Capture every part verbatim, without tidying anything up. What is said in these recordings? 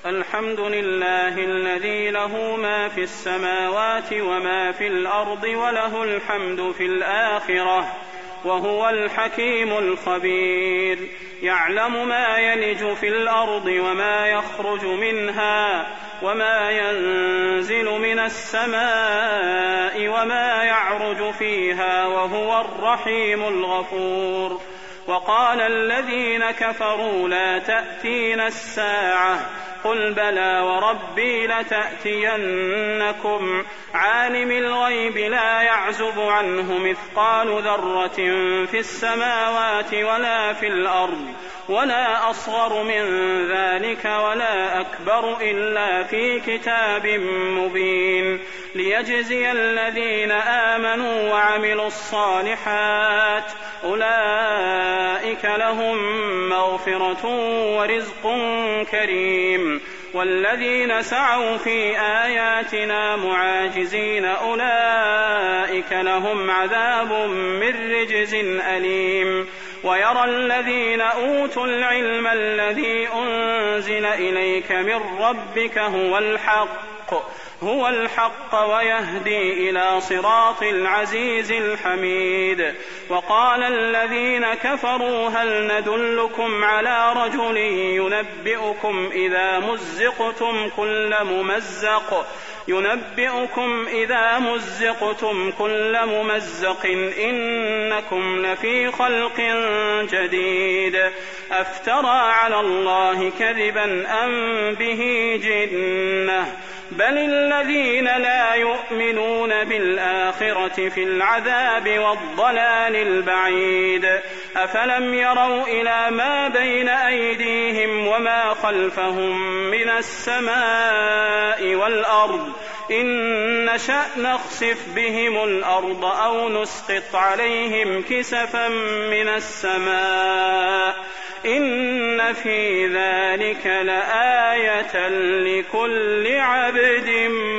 الحمد لله الذي له ما في السماوات وما في الأرض وله الحمد في الآخرة وهو الحكيم الخبير. يعلم ما يلج في الأرض وما يخرج منها وما ينزل من السماء وما يعرج فيها وهو الرحيم الغفور. وقال الذين كفروا لا تأتينا الساعة قل بلى وربي لتأتينكم عالم الغيب لا يعزب عنه مثقال ذرة في السماوات ولا في الأرض ولا أصغر من ذلك ولا أكبر إلا في كتاب مبين ليجزي الذين آمنوا وعملوا الصالحات أولئك لهم مغفرة ورزق كريم. والذين سعوا في آياتنا معاجزين أولئك لهم عذاب من رجز أليم. ويرى الذين أوتوا العلم الذي أنزل إليك من ربك هو الحق هو الحق ويهدي إلى صراط العزيز الحميد. وقال الذين كفروا هل ندلكم على رجل ينبئكم إذا مزقتم كل ممزق ينبئكم إذا مزقتم كل ممزق إنكم لفي خلق جديد أفترى على الله كذبا أم به جنة بل الذين لا يؤمنون بالآخرة في العذاب والضلال البعيد. أفلم يروا إلى ما بين أيديهم وما خلفهم من السماء والأرض إن نشأ نخسف بهم الأرض أو نسقط عليهم كسفا من السماء إن في ذلك لآية لكل عبد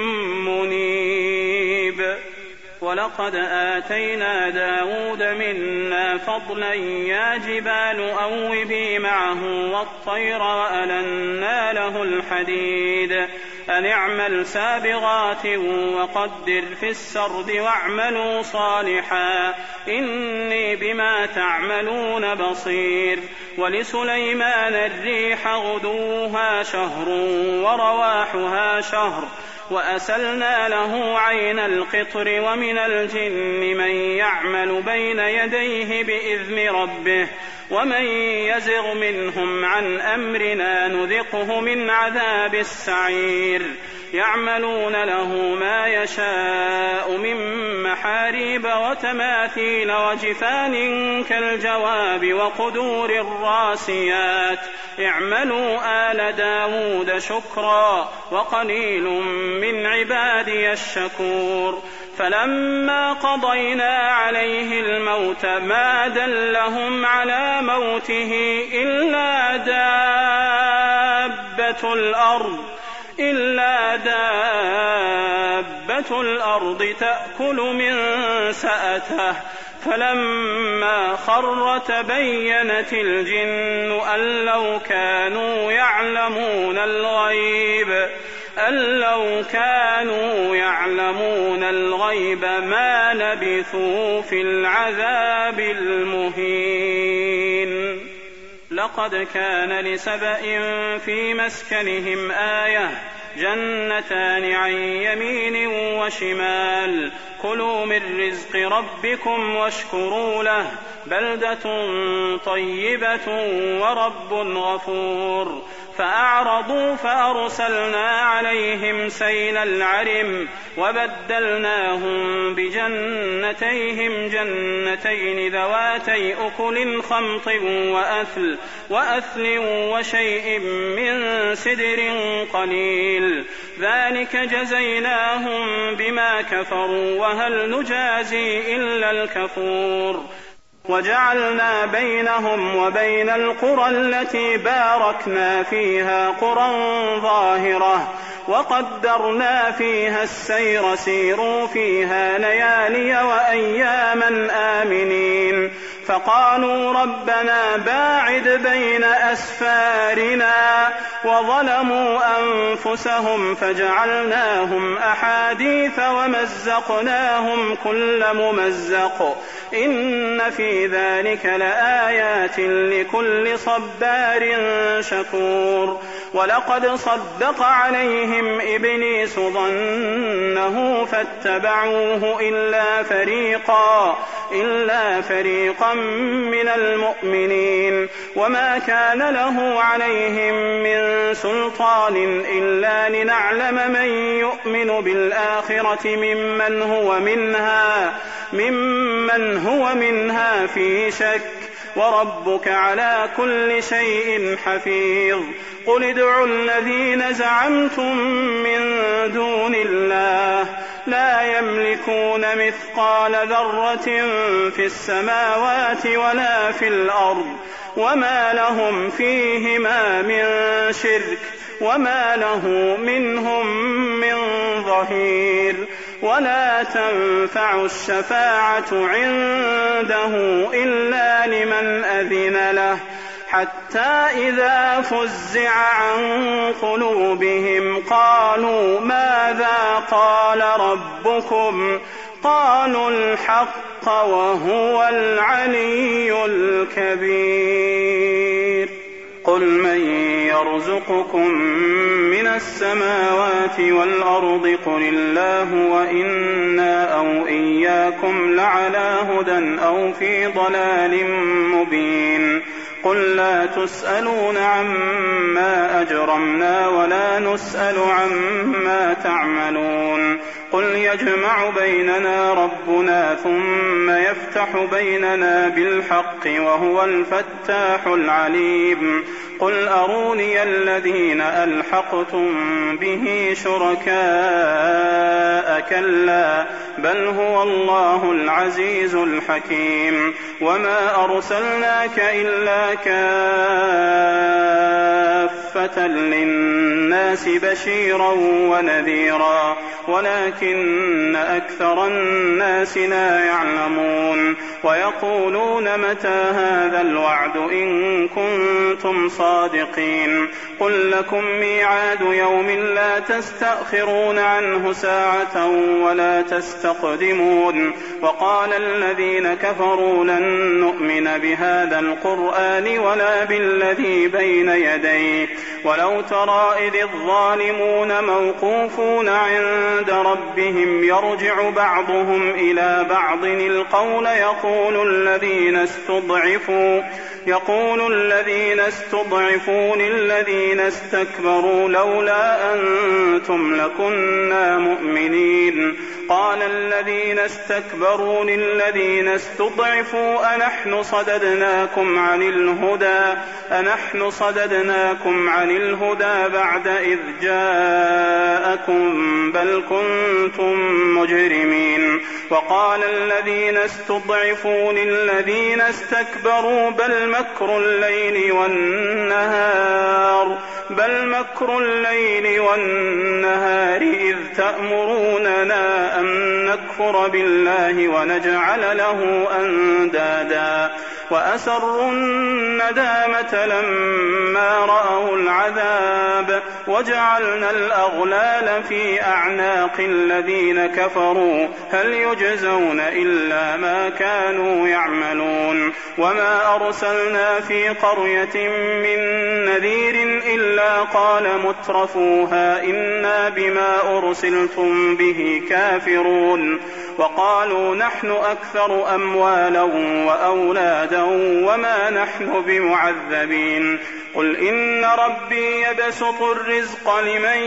منيب. ولقد آتينا داود منا فضلا يا جبال أوبي معه والطير وألنا له الحديد أن اعمل سابغات وقدر في السرد واعملوا صالحا إني بما تعملون بصير. ولسليمان الريح غدوها شهر ورواحها شهر وأسلنا له عين القطر ومن الجن من يعمل بين يديه بإذن ربه ومن يزغ منهم عن أمرنا نذقه من عذاب السعير. يعملون له ما يشاء من محاريب وتماثيل وجفان كالجواب وقدور الراسيات اعملوا آل داود شكرا وقليل من عبادي الشكور. فلما قضينا عليه الموت ما دلهم على موته إلا دابة الأرض إلا دابة الأرض تأكل من سأته فلما خر تبينت الجن أن لو كانوا يعلمون الغيب أن لو كانوا يعلمون الغيب ما لبثوا في العذاب المهين. لقد كان لسبأ في مسكنهم آية جنتان عن يمين وشمال كلوا من رزق ربكم واشكروا له بلدة طيبة ورب غفور. فأعرضوا فأرسلنا عليهم سيل العرم وبدلناهم بجنتيهم جنتين ذواتي أكل خمط وأثل وأثل وشيء من سدر قليل ذلك جزيناهم بما كفروا وهل نجازي إلا الكفور. وجعلنا بينهم وبين القرى التي باركنا فيها قرى ظاهرة وقدرنا فيها السير سيروا فيها ليالي وأياما آمنين فقالوا ربنا باعد بين أسفارنا وظلموا أنفسهم فجعلناهم أحاديث ومزقناهم كل ممزق إن في ذلك لآيات لكل صبار شكور ولقد صدق عليهم إبليس ظنه فاتبعوه إلا فريقا إلا فريقا من المؤمنين وما كان له عليهم من سلطان إلا لنعلم من يؤمن بالآخرة ممن هو منها ممن هو منها في شك وربك على كل شيء حفيظ قل ادعوا الذين زعمتم من دون الله لا يملكون مثقال ذرة في السماوات ولا في الأرض وما لهم فيهما من شرك وما له منهم من ظهير ولا تنفع الشفاعة عنده إلا لمن أذن له حتى إذا فزع عن قلوبهم قالوا ماذا قال ربكم قالوا الحق وهو العلي الكبير قل من يرزقكم من السماوات والأرض قل الله وإنا أو إياكم لعلى هدى أو في ضلال مبين قل لا تسألون عما أجرمنا ولا نسأل عما تعملون قل يجمع بيننا ربنا ثم يفتح بيننا بالحق وهو الفتاح العليم قل أروني الذين ألحقتم به شركاء كلا بل هو الله العزيز الحكيم وما أرسلناك إلا كافة للناس بشيرا ونذيرا ولكن أكثر الناس لا يعلمون ويقولون متى هذا الوعد إن كنتم صادقين قل لكم ميعاد يوم لا تستأخرون عنه ساعة ولا تستقدمون وقال الذين كفروا لن نؤمن بهذا القرآن ولا بالذي بين يديه ولو ترى إذ الظالمون موقوفون عند ربهم يرجع بعضهم إلى بعض القول يقول الذين استضعفوا يقول الذين استضعفوا للذين استكبروا لولا أنتم لكنا مؤمنين قال الذين استكبروا للذين استضعفوا أنحن صددناكم عن الهدى أنحن صددناكم عن الهدى بعد إذ جاءكم بل كنتم مجرمين وقال الذين استضعفوا للذين استكبروا بل مكر الليل والنهار بل مكر الليل والنهار إذ تأمروننا أن نكفر بالله ونجعل له أندادا وأسروا الندامة لما رأوا العذاب وجعلنا الأغلال في أعناق الذين كفروا هل يجزون إلا ما كانوا يعملون وما أرسلنا في قرية من نذير إلا قال مترفوها إنا بما أرسلتم به كافرون وقالوا نحن أكثر أموالا وأولادا وما نحن بمعذبين قل إن ربي يبسط الرزق لمن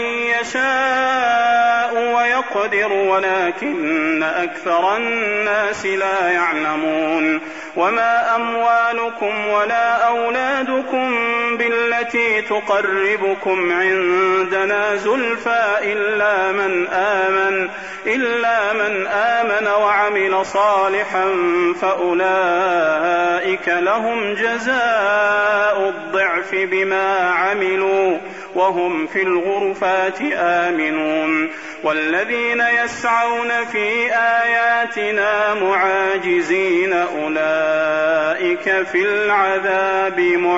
يشاء ويقدر ولكن أكثر الناس لا يعلمون وما أموالكم ولا أولادكم بالتي تقربكم عندنا زلفى إلا من آمن إلا من آمن وعمل صالحا فأولئك لهم جزاء الضعف بما عملوا وهم في الغرفات آمنون والذين يسعون في آياتنا معاجزين أولئك أولئك في العذاب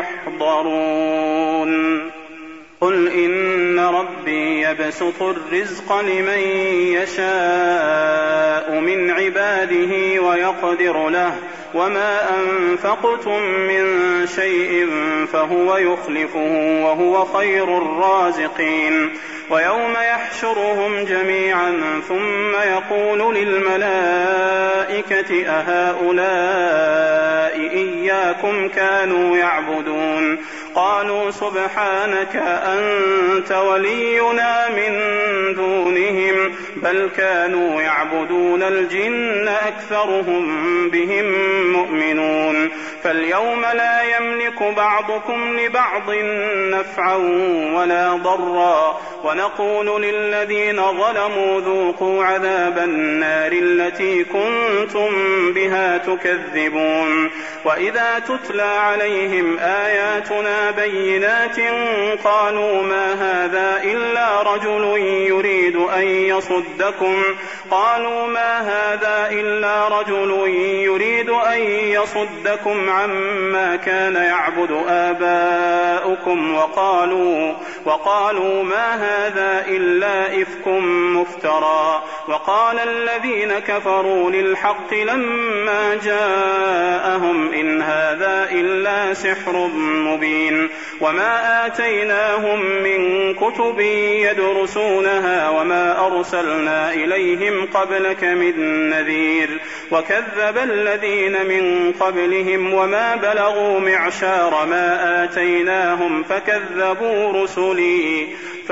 محضرون قل إن ربي يبسط الرزق لمن يشاء من عباده ويقدر له وما أنفقتم من شيء فهو يخلفه وهو خير الرازقين ويوم يحشرهم جميعا ثم يقول للملائكة أهؤلاء إياكم كانوا يعبدون قالوا سبحانك أنت ولينا من دونهم بل كانوا يعبدون الجن أكثرهم بهم مؤمنون فاليوم لا يملك بعضكم لبعض نفعا ولا ضرا ونقول للذين ظلموا ذوقوا عذاب النار التي كنتم بها تكذبون وإذا تتلى عليهم آياتنا بينات قالوا ما هذا إلا رجل يريد أن يصدكم قالوا ما هذا إلا رجل يريد أن يصدكم عما كان يعبد آباؤكم وقالوا وقالوا ما هذا إلا إفك مفترى وقال الذين كفروا للحق لما جاءهم إن هذا إلا سحر مبين وما آتيناهم من كتب يدرسونها وما أرسلنا إليهم قبلك من نذير وكذب الذين من قبلهم وما بلغوا معشار ما آتيناهم فكذبوا رسلي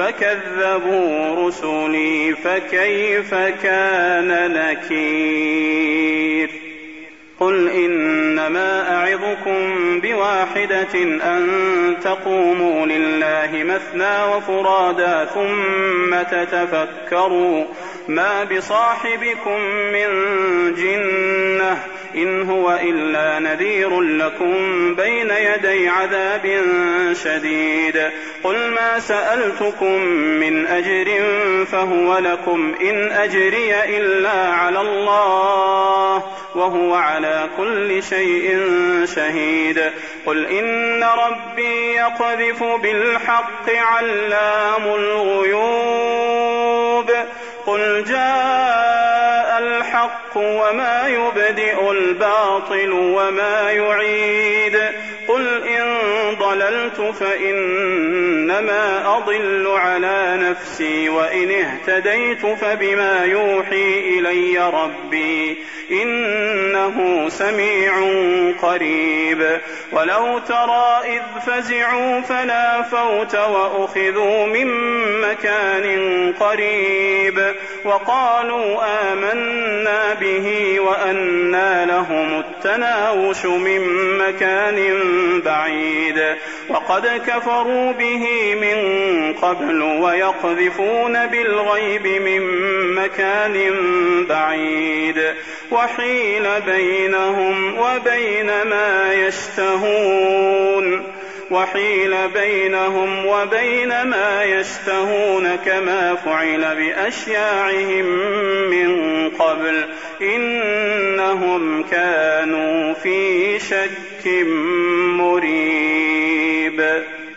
فكذبوا رسلي فكيف كان نكير قل إنما أعظكم بواحدة أن تقوموا لله مثنى وفرادا ثم تتفكروا ما بصاحبكم من جنة إن هو إلا نذير لكم بين يدي عذاب شديد قل ما سألتكم من أجر فهو لكم إن أجري إلا على الله وهو على كل شيء شهيد قل إن ربي يقذف بالحق علام الغيوب قل جاء الحق وما يبدئ الباطل وما يعيد قل إن ضللت فإنما أضل على نفسي وإن اهتديت فبما يوحي إلي ربي إنه سميع قريب ولو ترى إذ فزعوا فلا فوت وأخذوا من مكان قريب وقالوا آمنا به وأنى لهم التناوش من مكان بعيد وقد كفروا به من قبل ويقذفون بالغيب من مكان بعيد وحيل بينهم وبين ما يشتهون وحيل بينهم وبين ما يشتهون كما فعل بأشياعهم من قبل إنهم كانوا في شك